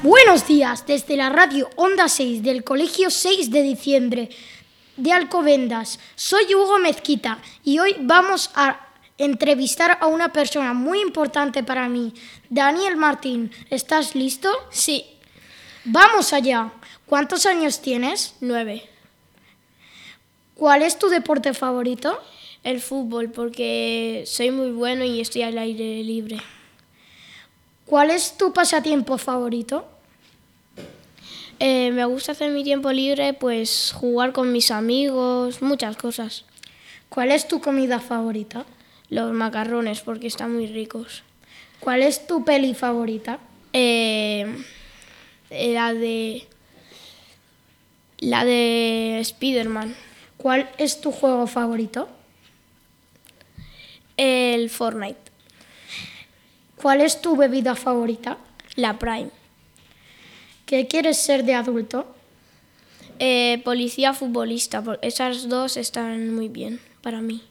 Buenos días, desde la radio Onda 6 del Colegio 6 de Diciembre de Alcobendas. Soy Hugo Mezquita y hoy vamos a entrevistar a una persona muy importante para mí, Daniel Martín. ¿Estás listo? Sí. ¡Vamos allá! ¿Cuántos años tienes? 9. ¿Cuál es tu deporte favorito? El fútbol, porque soy muy bueno y estoy al aire libre. ¿Cuál es tu pasatiempo favorito? Me gusta hacer mi tiempo libre, pues jugar con mis amigos, muchas cosas. ¿Cuál es tu comida favorita? Los macarrones, porque están muy ricos. ¿Cuál es tu peli favorita? La de Spider-Man. ¿Cuál es tu juego favorito? El Fortnite. ¿Cuál es tu bebida favorita? La Prime. ¿Qué quieres ser de adulto? Policía, futbolista. Esas dos están muy bien para mí.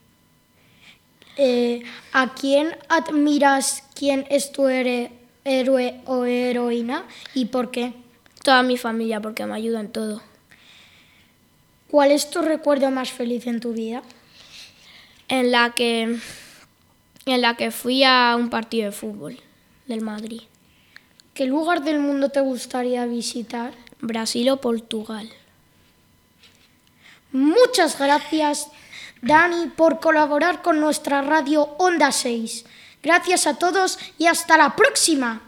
¿A quién admiras? ¿Quién es tu héroe o heroína y por qué? Toda mi familia, porque me ayudan en todo. ¿Cuál es tu recuerdo más feliz en tu vida? En la que fui a un partido de fútbol del Madrid. ¿Qué lugar del mundo te gustaría visitar? Brasil o Portugal. Muchas gracias, Dani, por colaborar con nuestra radio Onda 6. Gracias a todos y hasta la próxima.